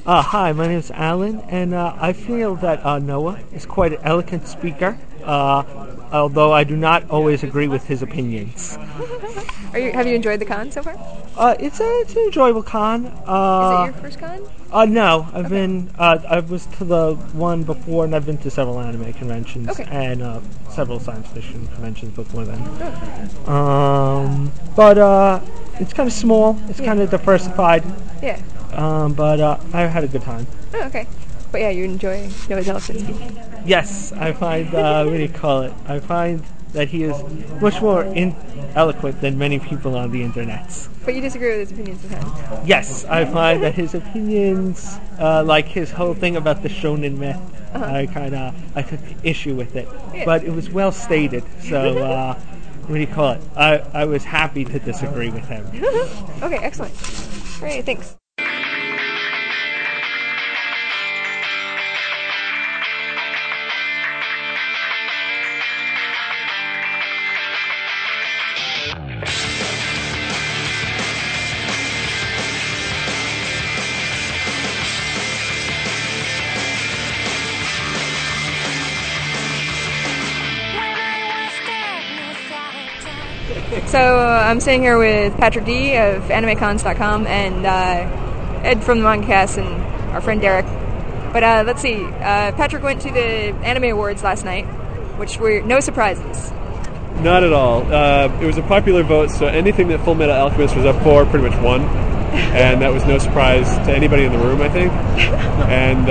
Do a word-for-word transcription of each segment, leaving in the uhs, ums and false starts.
Uh, hi, my name is Alan, and uh, I feel that uh, Noah is quite an eloquent speaker, uh, although I do not always agree with his opinions. Are you, have you enjoyed the con so far? Uh, it's, a, it's an enjoyable con. Uh, Is it your first con? Uh, no, I've Okay. been, uh, I was to the one before, and I've been to several anime conventions, Okay. and uh, several science fiction conventions before then. Oh. Um, but uh, it's kind of small, it's Yeah. kind of diversified, Yeah. um, but uh, I had a good time. Oh, okay. But yeah, you enjoy Noah Ellison speaking. Yes, I find, uh, what do you call it? I find that he is much more in- eloquent than many people on the internet. But you disagree with his opinions sometimes. Yes, I find that his opinions, uh, like his whole thing about the shonen myth, Uh-huh. I kind of, I took issue with it. Yeah. But it was well stated, so, uh, what do you call it? I, I was happy to disagree with him. Okay, excellent. All right, thanks. So uh, I'm sitting here with Patrick D of AnimeCons dot com and uh, Ed from the MangaCast and our friend Derek. But uh, let's see, uh, Patrick went to the Anime Awards last night, which were no surprises. Not at all. Uh, it was a popular vote, so anything that Full Metal Alchemist was up for pretty much won. And that was no surprise to anybody in the room, I think. And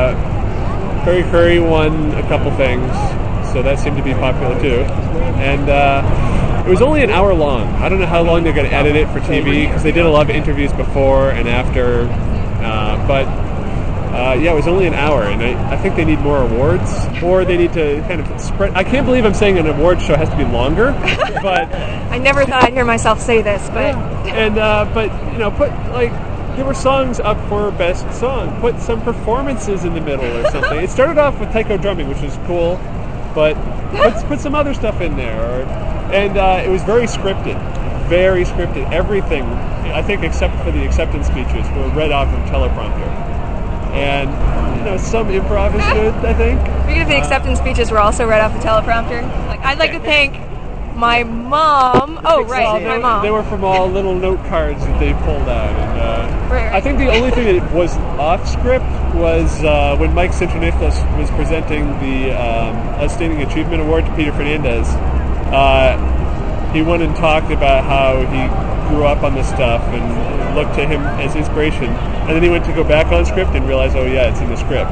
uh, Curry Curry won a couple things, so that seemed to be popular too. And uh, it was only an hour long. I don't know how long they're going to edit it for T V, because they did a lot of interviews before and after. Uh, but uh, yeah, it was only an hour, and I, I think they need more awards, or they need to kind of spread. I can't believe I'm saying an award show has to be longer, but I never thought I'd hear myself say this, but and uh, but you know, put like there were songs up for best song. Put some performances in the middle or something. It started off with taiko drumming, which was cool, but put put some other stuff in there. Or, and uh, it was very scripted, very scripted. Everything, I think, except for the acceptance speeches, were read off of teleprompter. And, you know, some improv is good, I think. speaking of the acceptance speeches were also read off the teleprompter. Like, I'd like to thank my mom. Oh, right, Well, my they, mom. They were from all little note cards that they pulled out. And, uh, Right, right. I think the only thing that was off script was uh, when Mike Cintroniflas was presenting the um, Outstanding Achievement Award to Peter Fernandez. Uh, he went and talked about how he grew up on this stuff and looked to him as inspiration. And then he went to go back on script and realized, oh yeah, it's in the script.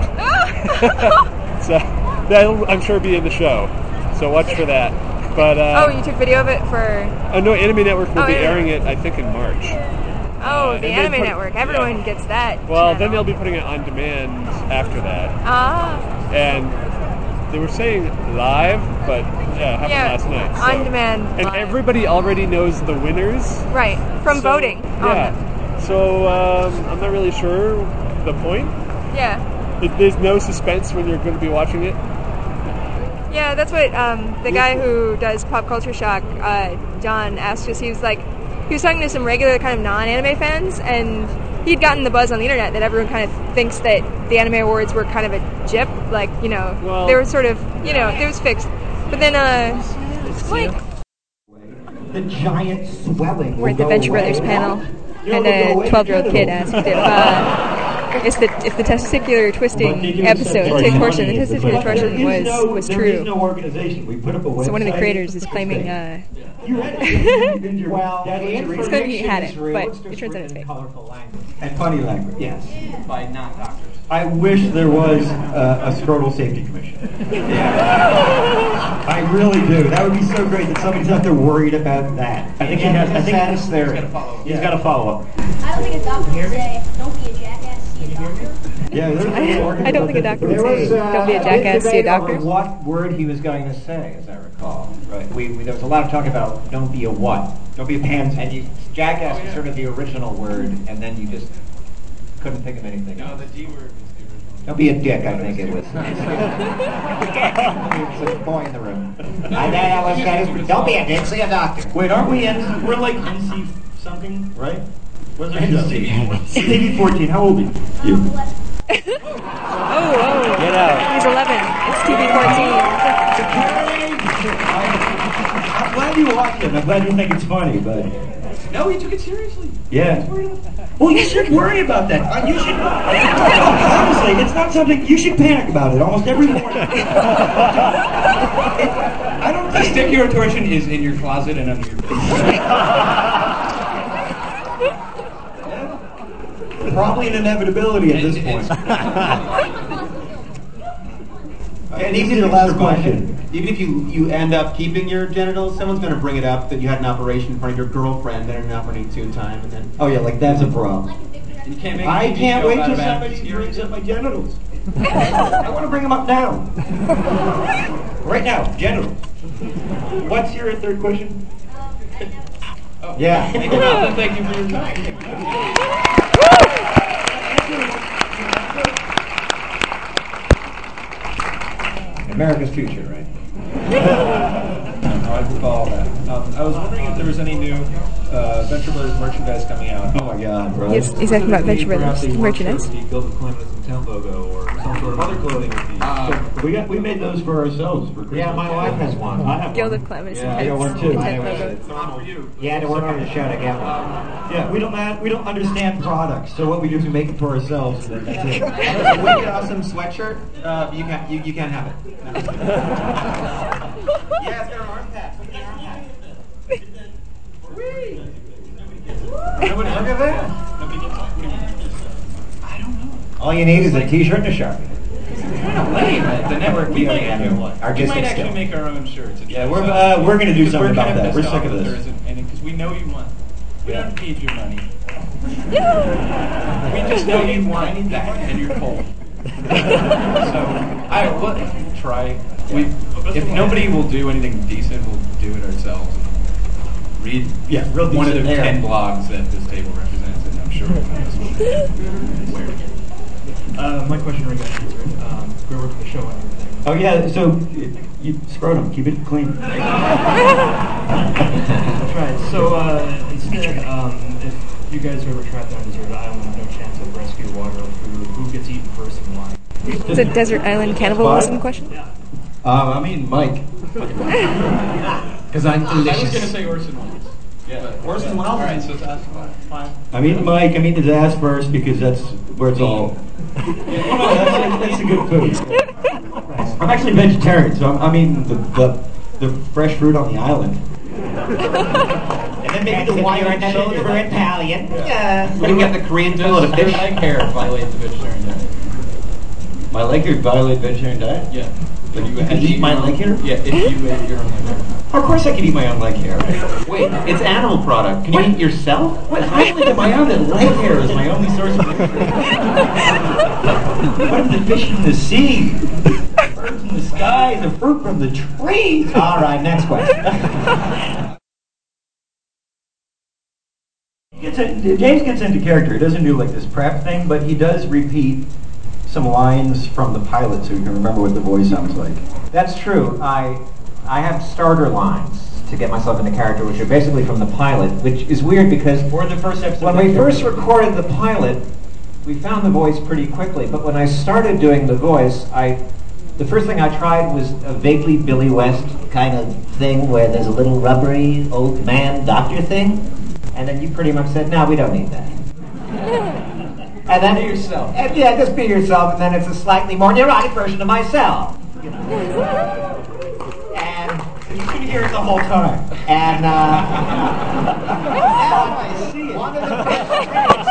So that'll, I'm sure, be in the show. So watch for that. But uh, Oh, you took video of it for... I know Anime Network will Oh, be yeah. airing it, I think, in March. Oh, Uh, the and then Anime put- Network. Everyone yeah. gets that. Well, then channel. they'll be putting it on demand after that. Ah, And they were saying live, but yeah, it happened yeah, last night. on so- demand. And live. everybody already knows the winners. Right, from so- voting on Yeah. them. So um, I'm not really sure the point. Yeah, It, there's no suspense when you're going to be watching it. yeah, that's what um, the guy who does Pop Culture Shock, uh, John, asked us. He was like, he was talking to some regular kind of non-anime fans, and he'd gotten the buzz on the internet that everyone kind of thinks that the Anime Awards were kind of a jip, like, you know, Well- they were sort of, you know, it was fixed. But then, uh, like, The giant swelling. we're at the will Venture go Brothers away. panel, You know, and it'll go a away twelve-year-old because kid it'll- asked if, uh, if the if the testicular twisting episode, the portion, the testicular torsion was was There is no true. organization. We put up a website. So one of the creators is claiming, uh, You had to- well, the He's claiming he had it, information but is it turns out it's written in fake. colorful language. And funny language, yes. By non-doctors. I wish there was uh, a scrotal safety commission. I really do. That would be so great that somebody's out there worried about that. I think he has. I think He's gotta follow up. He's got to follow up. I don't think a doctor would say, don't be a jackass, see a doctor. Yeah, there's I, I don't think a doctor would There say, was, uh, don't be a jackass, see a doctor. over what word he was going to say, as I recall. Right. We, we there was a lot of talk about don't be a what, don't be a pansy. And you, jackass was sort of the original word, and then you just couldn't think of anything. No, else. the D word is the original. Don't be a dick, I think it was. It was a boy in the room. I, that was, that was, don't be a dick, see a doctor. Wait, aren't we in? We're like N C something, right? What's our show? T V fourteen. How old are you? Um, eleven. Oh, oh. Get out. He's eleven. It's T V fourteen. I'm glad you watched it. I'm glad you think it's funny, but No, he took it seriously. yeah. Well, you should worry about that. Uh, You should. Honestly, it's not something you should panic about it almost every morning. It- I don't think Testicular torsion is in your closet and under your bed. probably an inevitability at this point. And even your last question. Even if you, you end up keeping your genitals, someone's going to bring it up that you had an operation in front of your girlfriend at an opportune time, and then Oh yeah, like that's a problem. You can't make I a T V can't show wait about till a bad somebody experience. brings up my genitals. I want to bring them up now. Right now, genitals. What's your third question? Oh. Yeah. Thank you, Malcolm. Thank you for your time. America's future, right? I recall that. Um, I was wondering if there was any new uh, Venture Brothers merchandise coming out. Oh my God, bro. Yes, he's talking about Venture Perhaps Brothers a merchandise. The Guild of Calamitous in Town logo or some sort of other clothing with the. Uh, We got we made those for ourselves for Christmas. yeah, my wife has one. I have Guild one. of Calamitous Yeah, I got one too. Intent I logo. it's not for you. You had to work on the show to get one. Yeah, we don't have, we don't understand products, so what we do is we make it for ourselves. And that's it. It's a wicked awesome sweatshirt. Uh, you can't you, you can't have it. No. Yeah, it's got an arm pad. Look at the arm pad. Whee! Nobody, Look at that. I don't know. All you need is a T-shirt and a Sharpie. Kind of lame. at The network we might, have one. we might Artistic actually skill. make our own shirts. and Yeah, try we're to uh, sell we're gonna do because something we're about kind of that. We're pissed sick off of that there this. isn't any because we know you want. We Yeah. don't need your money. We just know you want that, and you're cold. So I will try. We if nobody will do anything decent, we'll do it ourselves. Read Yeah, real one of the decent. ten blogs that this table represents, and I'm sure we'll find this one. Where? Uh, my question regarding this, um, we're working the show on everything. Oh yeah, so you, you scrotum, keep it clean. That's right. So uh, instead, um, if you guys are ever trapped on a desert island, no chance of rescue, water, or food, who gets eaten first and why? It's a desert island cannibalism question. Um, I mean Mike. Because I'm I was going to delicious. say Orson Welles. Yeah, Orson Welles. All right, so that's fine. I mean Mike. I mean his ass first because that's where it's all. that's, that's a good food. I'm actually vegetarian, so I'm, I'm eating the, the the fresh fruit on the island. And then maybe the wine and then you're Italian. Yeah. We can get the Korean fillet of fish. Leg hair violates the vegetarian diet. My leg hair violate vegetarian diet? Yeah. But you can eat my leg hair? Yeah, if you ate your own leg hair. Of course I can eat my own leg hair. Wait, it's animal product. Can you eat yourself? What? I only get my own leg hair is my only source of What if the fish in the sea? Birds in the sky, the fruit from the trees. All right, next question. Gets in, James gets into character. He doesn't do like this prep thing, but he does repeat some lines from the pilot so you can remember what the voice sounds like. That's true. I I have starter lines to get myself into character, which are basically from the pilot, which is weird because Or the first episode. when we first recorded the pilot, we found the voice pretty quickly. But when I started doing the voice, I the first thing I tried was a vaguely Billy West kind of thing where there's a little rubbery old man doctor thing, and then you pretty much said, "No, we don't need that." And then Be yourself. And yeah, just be yourself, and then it's a slightly more neurotic version of myself. You know. And you can hear it the whole time. And uh, now I see it. One of the first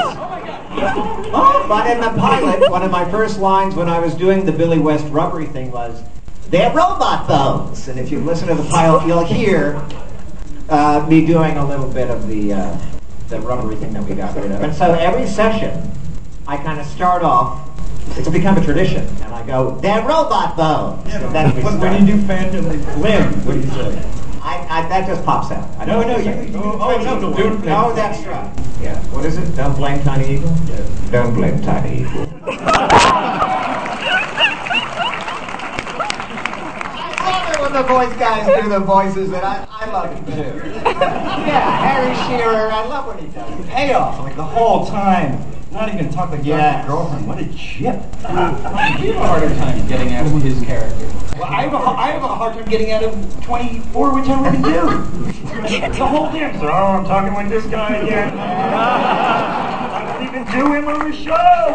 oh, but in the pilot, one of my first lines when I was doing the Billy West rubbery thing was, "They're robot bones." And if you listen to the pilot, you'll hear uh, me doing a little bit of the uh, the rubbery thing that we got rid of. And so every session, I kind of start off, it's become a tradition, and I go, "They're robot bones." Yeah, And then we when, start. when you do Phantom Limb, what do you say? I, I, that just pops out. I No, don't no, know. you, you oh, oh, no, no, do it. no, that's right. Yeah. What is it? Don't blame Tiny Eagle? Yeah. Don't blame Tiny Eagle. I love it when the voice guys do the voices, and I, I love it too. Yeah, Harry Shearer, I love when he does it. Payoff, like the whole time. Not even talk like Yeah. your girlfriend. What a chip. I have a harder time getting out of his character. Well, I have, a, I have a hard time getting out of twenty-four, which I can do. The whole thing. So, oh, I'm talking like this guy again. I don't even do him on the show.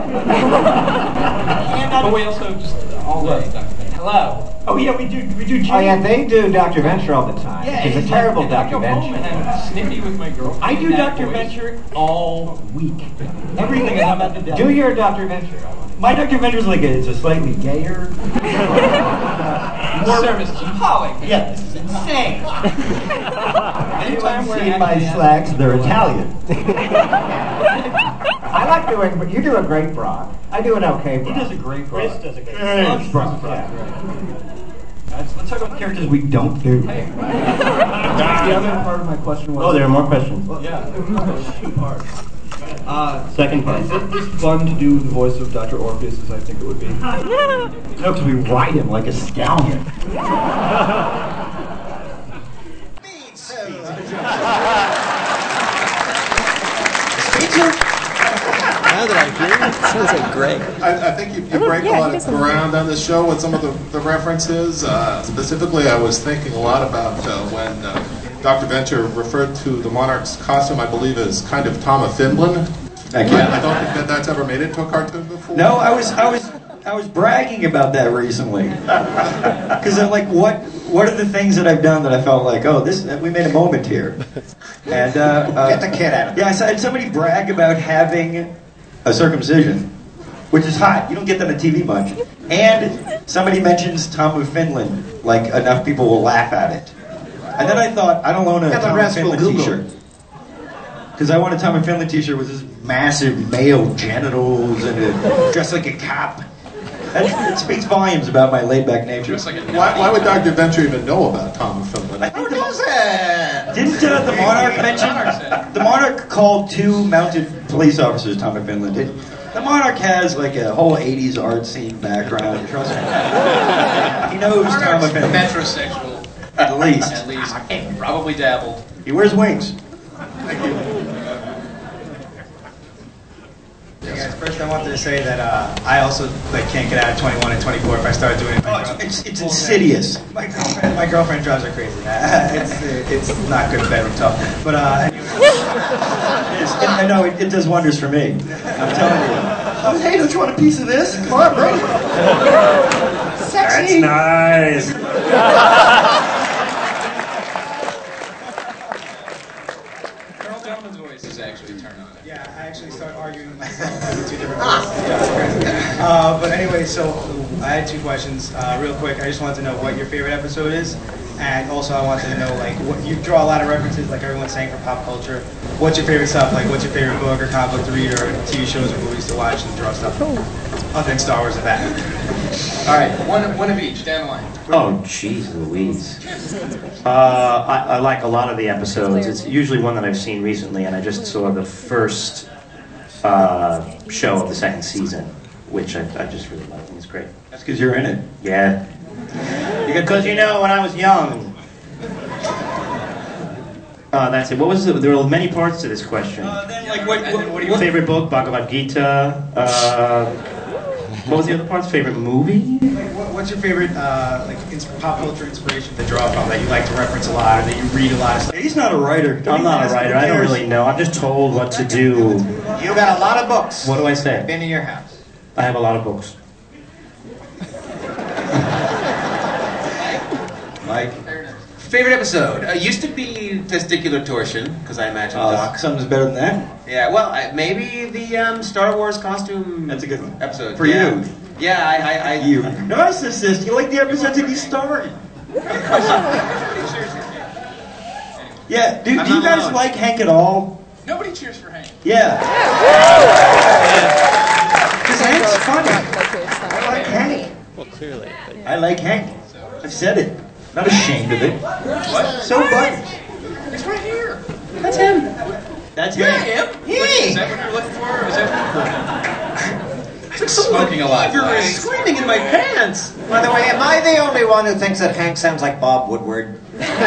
And but we also just all day. Hello. Oh yeah, we do. We do. Oh yeah, they do Doctor Venture all the time. Yeah, it's it's a terrible like, Doctor I go home Venture. and I'm snippy with my girlfriend. I do in that Doctor voice. Venture all week. Everything is I'm at the desk. Do your Doctor Venture. I want to- My Doctor Venture is like a, it's a slightly gayer. More service to Holly. Yeah, this is insane. Anyone seen my slacks? They're Italian. I like doing, but you do a great Brock. I do an okay He Brock. does a great Brock. Chris does a great Chris Brock. Let's, let's talk about characters we don't do. Hey, the other part of my question was. Oh, there are more questions. Yeah, two parts. Uh, Second part. Is it just fun to do the voice of Doctor Orpheus as I think it would be? No, because we ride him like a stallion. Now that I hear it, it sounds like Greg. I, I think you, you break yeah, a lot he of does something. ground on this show with some of the, the references. Uh, specifically, I was thinking a lot about uh, when uh, Doctor Venture referred to the Monarch's costume, I believe, as kind of Tom of Finland. I, I don't think that that's ever made it to a cartoon before. No, I was, I was, I was bragging about that recently. Because I'm like, what, what are the things that I've done that I felt like, oh, this, we made a moment here. And uh, uh, Get the kid out of it. yeah, I saw somebody brag about having a circumcision, which is hot. You don't get that on T V much. And somebody mentions Tom of Finland, like enough people will laugh at it. And then I thought, I don't own a And the Tom of rest will Finland Google. t-shirt. Because I want a Tom of Finland t-shirt with his massive male genitals and a, dressed like a cop. That, it speaks volumes about my laid-back nature. Just like a Why, why would Doctor Venture even know about Tom of Finland? I think the, didn't uh, the Monarch mention? The Monarch called two mounted police officers Tom of Finland. It, the Monarch has like a whole eighties art scene background. Trust me, he knows Tom of Finland metrosexual, at least. at least. Probably dabbled. He wears wings. Thank you. Hey guys, first I wanted to say that uh, I also like can't get out of twenty-one and twenty-four if I start doing it. Oh, it's, it's, it's insidious. My girlfriend, my girlfriend drives her crazy. it's it's not good in bedroom talk. But uh, anyway. It's, it, I know it, it does wonders for me. I'm telling you. Oh, hey, don't you want a piece of this? Come on, bro. Sexy. That's nice. Colonel Gentleman's voice is actually turned on. Yeah, I actually started arguing with myself with two different voices. Yeah, it's crazy. Uh, but anyway, so I had two questions. Uh, real quick, I just wanted to know what your favorite episode is. And also I wanted to know, like, what, you draw a lot of references, like everyone's saying, for pop culture. What's your favorite stuff? Like, what's your favorite book or comic book to read or T V shows or movies to watch and draw stuff? Other than Star Wars and that. All right, one, one of each, down the line. Oh, jeez Louise. Uh, I, I like a lot of the episodes. It's usually one that I've seen recently, and I just saw the first uh, show of the second season, which I, I just really like. It's great. That's because you're in it. Yeah. Because, you know, when I was young... Uh, that's it. What was it? There were many parts to this question. Uh, then, like, what, what, What are your favorite book? Bhagavad Gita. Uh, what was the other parts? Favorite movie? Like, what, what's your favorite uh, like ins- pop culture inspiration to draw from that you like to reference a lot or that you read a lot of stuff? He's not a writer. I'm not a writer. I don't really know. I'm just told what to do. You got a lot of books. What do I say? Been in your house. I have a lot of books. Mike? Favorite episode? Uh, used to be Testicular Torsion, because I imagine Uh, Doc. something's better than that. Yeah, well, I, maybe the um, Star Wars costume That's a good one. episode. For yeah. you. Yeah, I... I, I You. Narcissist, you like the episodes that he's starring. Yeah, do, I'm do you not guys alone. like Hank at all? Nobody cheers for Hank. Yeah. Because Hank's funny. I like Hank. Well, clearly. But I like Hank. I've said it. Not ashamed of it. What? So what? It's right here. That's him. That's Yeah, him. him? Wait, is that what you're looking for? Or is that Smoking a lot. You're screaming in my pants. By the way, am I the only one who thinks that Hank sounds like Bob Woodward?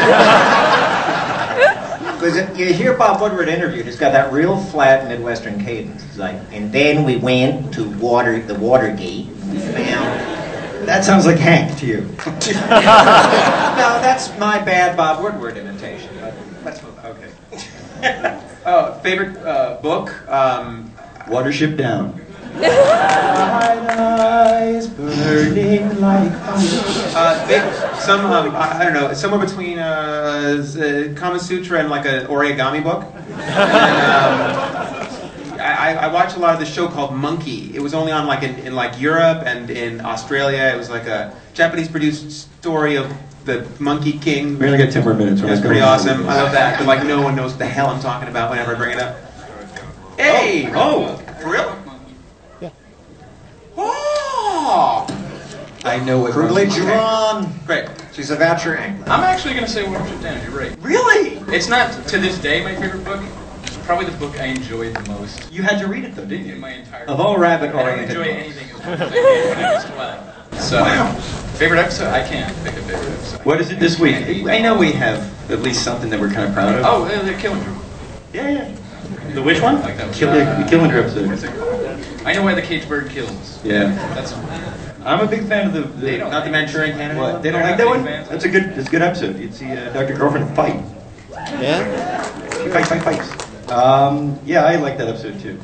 Because you hear Bob Woodward interviewed, he's got that real flat Midwestern cadence. It's like, and then we went to water the Watergate. And we found. That sounds like Hank to you. No, that's my bad Bob Woodward imitation. But let's move on. Okay. Oh, favorite uh, book? Um, Watership Down. eyes burning like fire. Uh, big, some um, I, I don't know, somewhere between uh, the Kama Sutra and like an origami book. And, um, I, I watch a lot of this show called Monkey. It was only on like in, in like Europe and in Australia. It was like a Japanese-produced story of the Monkey King. We only got ten more minutes. It was pretty awesome. I love that. But like no one knows what the hell I'm talking about whenever I bring it up. Hey! Oh, for real? Yeah. Oh! I know what privilege you're on. Great. She's a voucher angler. I'm actually going to say Watership Down. You're right. Really? It's not, to this day, my favorite book. It's probably the book I enjoyed the most. You had to read it though, didn't you? In my entire Of all rabbit-oriented I don't enjoy books. anything as much as I did when I was twelve. So, Wow. favorite episode? I can't pick a favorite episode. What is it this week? I know we have at least something that we're kind of proud of. Oh, uh, the Killing Room. Yeah, yeah. The which one? Like that was, Kill, uh, the Killing Her episode. What's it called? I know why the caged bird kills. Yeah. That's. I'm a big fan of the, the They don't Not the Manchurian Candidate. What? They don't They're like that not one? big fans. That's a good. It's a good episode. You'd see uh, Doctor Girlfriend fight. Yeah? Fight, fight, fight. Um, yeah, I like that episode too.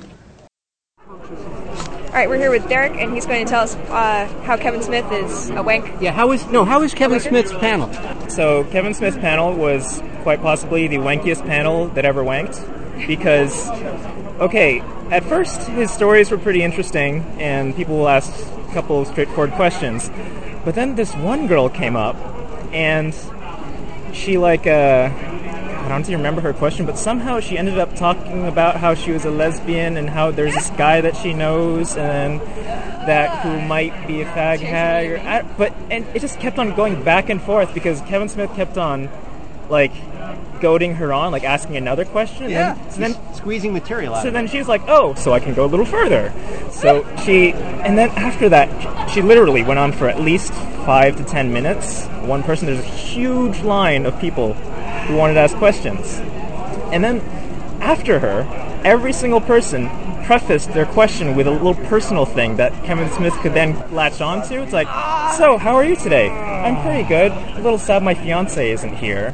All right, we're here with Derek, and he's going to tell us uh, how Kevin Smith is a wank. Yeah, how is no? How is Kevin Smith's panel? So Kevin Smith's panel was quite possibly the wankiest panel that ever wanked, because, okay, at first his stories were pretty interesting, and people asked a couple of straightforward questions, but then this one girl came up, and she like, uh, I don't even remember her question, but somehow she ended up talking about how she was a lesbian and how there's this guy that she knows and that who might be a fag hag. Or, I, but and it just kept on going back and forth because Kevin Smith kept on like goading her on, like asking another question. And Yeah, then, so then squeezing material out So of then it. she's like, oh, so I can go a little further. So she, and then after that, she literally went on for at least five to ten minutes. One person, there's a huge line of people who wanted to ask questions. And then after her, every single person prefaced their question with a little personal thing that Kevin Smith could then latch onto. It's like, so, how are you today? I'm pretty good. A little sad my fiance isn't here.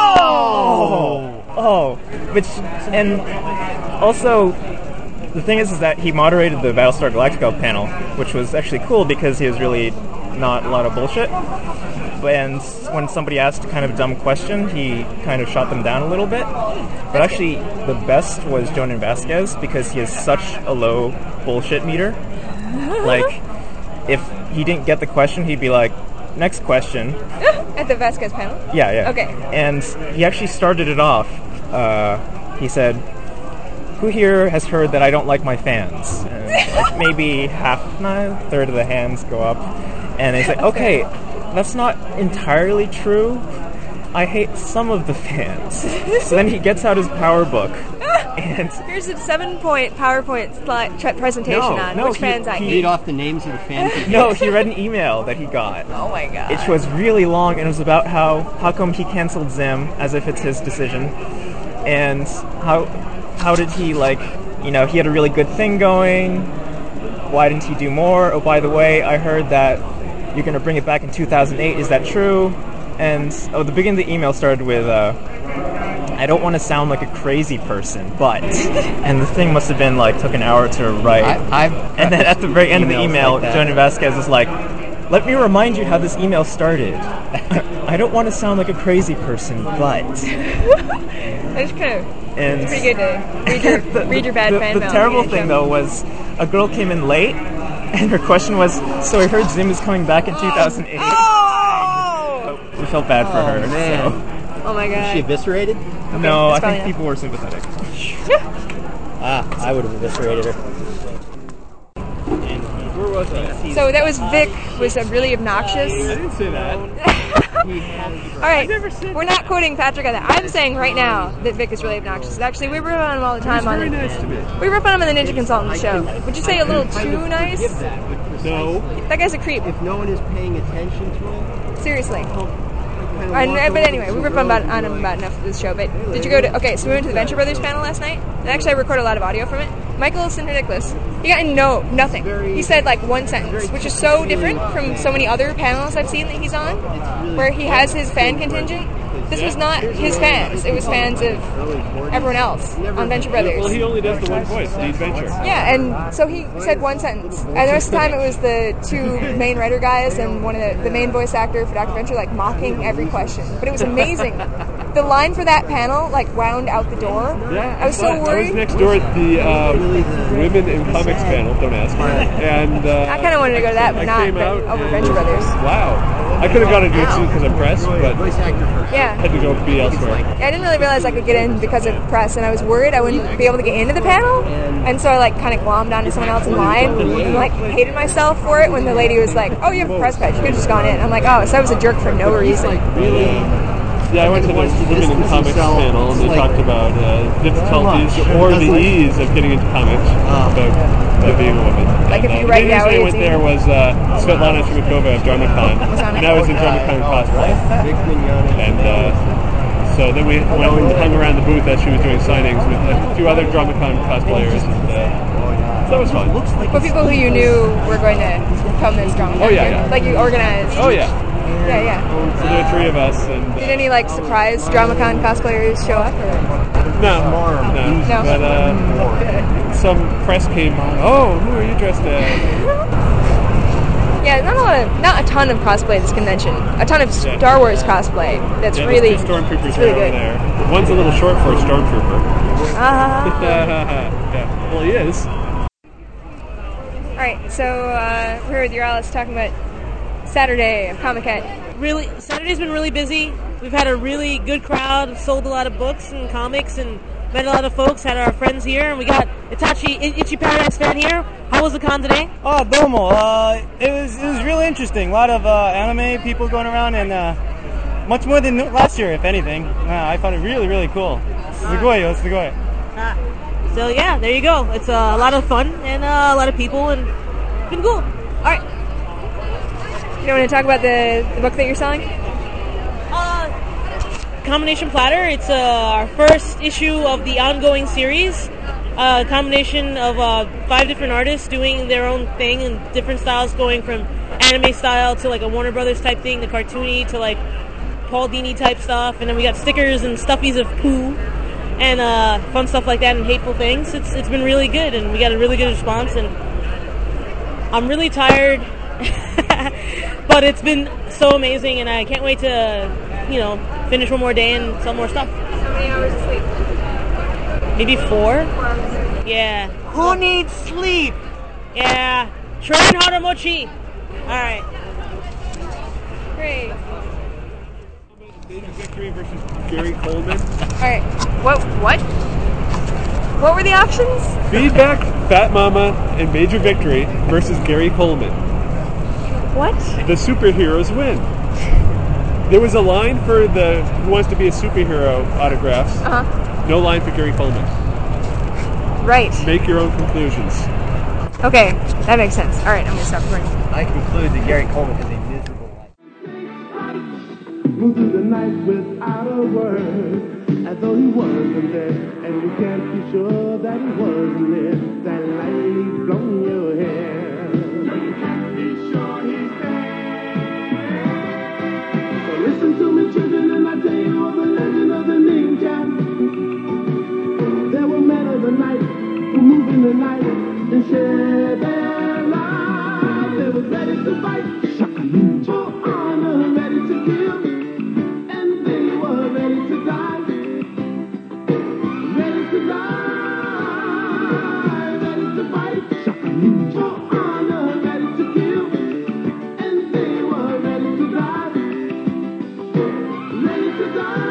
Oh! Oh. Which, and also, the thing is, is that he moderated the Battlestar Galactica panel, which was actually cool because he was really not a lot of bullshit. And when somebody asked a kind of dumb question, he kind of shot them down a little bit. But actually, the best was Jonan Vasquez because he has such a low bullshit meter. Like, if he didn't get the question, he'd be like, next question. At the Vasquez panel? Yeah, yeah. Okay. And he actually started it off. Uh, he said, who here has heard that I don't like my fans? And like maybe half, no, a third of the hands go up. And he's like, okay, that's not entirely true. I hate some of the fans. So then he gets out his power book. And here's a seven-point PowerPoint slide tra- presentation No, on no, which he- fans I he hate. Read off the names of the fans. he no, hates. he read an email that he got. Oh my god. Which was really long, and it was about how how come he canceled Zim as if it's his decision, and how how did he like, you know, he had a really good thing going. Why didn't he do more? Oh, by the way, I heard that you're going to bring it back in two thousand eight. Is that true? And oh, the beginning of the email started with, uh, I don't want to sound like a crazy person, but, and the thing must have been like took an hour to write. I, I've And then at the very end of the emails email, like that. Jonan Vasquez is like, let me remind you how this email started. I don't want to sound like a crazy person, but... That's kind of And it's pretty good to read your, the, read your bad the, fan the mail. terrible Read it, thing, Joe. though, was a girl came in late, and her question was, so I heard Zim is coming back in two thousand eight. Oh! We felt bad for Oh, her. man. Oh my Is god. she eviscerated? So. No, I that's think probably people were sympathetic. Ah, I would have eviscerated her. Where was I? So that was Vic, was a really obnoxious. I didn't say that. All right, we're not quoting Patrick on that. I'm saying right now that Vic is really obnoxious. Actually, we riff on him all the time. He's on very the, nice to me. We riff on him on the Ninja Consultant show. Would you say a little too nice? No. That guy's a creep. If no one is paying attention to him, seriously. And, but anyway, we riff on, about, on him about enough of this show. But did you go to? Okay, so we went to the Venture Brothers panel last night. And actually, I recorded a lot of audio from it. Michael Saint Nicholas. He got no nothing. He said like one sentence, which is so different from so many other panels I've seen that he's on, where he has his fan contingent. This was not his fans. It was fans of everyone else on Venture Brothers. Well, he only does the one voice, Dean Venture. Yeah, and so he said one sentence. And the rest of the time it was the two main writer guys and one of the, the main voice actor for Doctor Venture, like, mocking every question. But it was amazing. The line for that panel, like, wound out the door. Yeah, I was so worried. I was next door at the uh, Women in Comics panel, don't ask me. And, uh, I kind of wanted to go to that, but not over Venture Brothers. Wow. I could have gone to do it too because I'm press, but yeah. had to go be elsewhere. I didn't really realize I could get in because of press, and I was worried I wouldn't be able to get into the panel, and so I like kind of glommed onto someone else in line, and like hated myself for it when the lady was like, "Oh, you have a press badge. You could have just gone in." I'm like, "Oh, so I was a jerk for no reason." Yeah, I went to the Women in Comics panel, and they talked about uh, difficulties or the ease of getting into comics about, about being a woman. Like and, if you uh, write the out, I went there was uh, Svetlana Chimikova of DharmaCon, and I was in DharmaCon cosplay. And uh, so then we went and hung around the booth as she was doing signings with a few other DharmaCon cosplayers. And, uh, so that was fun. For people who you knew were going to come as DharmaCon, oh, yeah, yeah. like you organized. Oh yeah. Yeah, yeah. So there were three of us. And, uh, did any like surprise DharmaCon cosplayers show up? Or? No, no, no. But uh, some press came. Oh, who are you dressed as? Yeah, not a lot of, not a ton of cosplay at this convention. A ton of Star yeah. Wars cosplay. That's yeah, really, two stormtroopers really over good. there. One's a little short for a stormtrooper. Uh-huh. yeah. Well, he is. All right, so uh, we're here with your Alice talking about Saturday of Comic-Con. Really, Saturday's been really busy. We've had a really good crowd, sold a lot of books and comics, and met a lot of folks, had our friends here, and we got Itachi, Itchy Paradise fan here. How was the con today? Oh, domo. Uh, it was it was really interesting. A lot of uh, anime people going around, and uh, much more than last year, if anything. Uh, I found it really, really cool. Sugoi, yo, sugoi. Ah. So yeah, there you go. It's uh, a lot of fun and uh, a lot of people, and it's been cool. All right. You want to talk about the, the book that you're selling? Uh, Combination Platter. It's uh, our first issue of the ongoing series. A uh, combination of uh, five different artists doing their own thing and different styles, going from anime style to like a Warner Brothers type thing, the cartoony to like Paul Dini type stuff, and then we got stickers and stuffies of poo and uh, fun stuff like that and hateful things. It's it's been really good, and we got a really good response. And I'm really tired. But it's been so amazing, and I can't wait to, you know, finish one more day and sell more stuff. How many hours of sleep? Maybe four? Yeah. Who needs sleep? Yeah. Train Haramochi. Alright. Great. Major Victory versus Gary Coleman. Alright. What? What? What were the options? Feedback, Fat Mama, and Major Victory versus Gary Coleman. What? The superheroes win. There was a line for the Who Wants to Be a Superhero autographs. Uh-huh. No line for Gary Coleman. Right. Make your own conclusions. Okay, that makes sense. All right, I'm going to stop recording. I conclude that Gary Coleman has a miserable life. Move through the night without a word, as though he wasn't there, and you can't be sure that he wasn't there. That light leaves from your hair. Listen to me, children, and I tell you all the legend of the ninja. There were men of the night who moved in the night and shared their lives. They were ready to fight for honor, ready to kill, and they were ready to die. Ready to die, ready to fight for honor, ready to kill, and they were ready to die. Ready to die.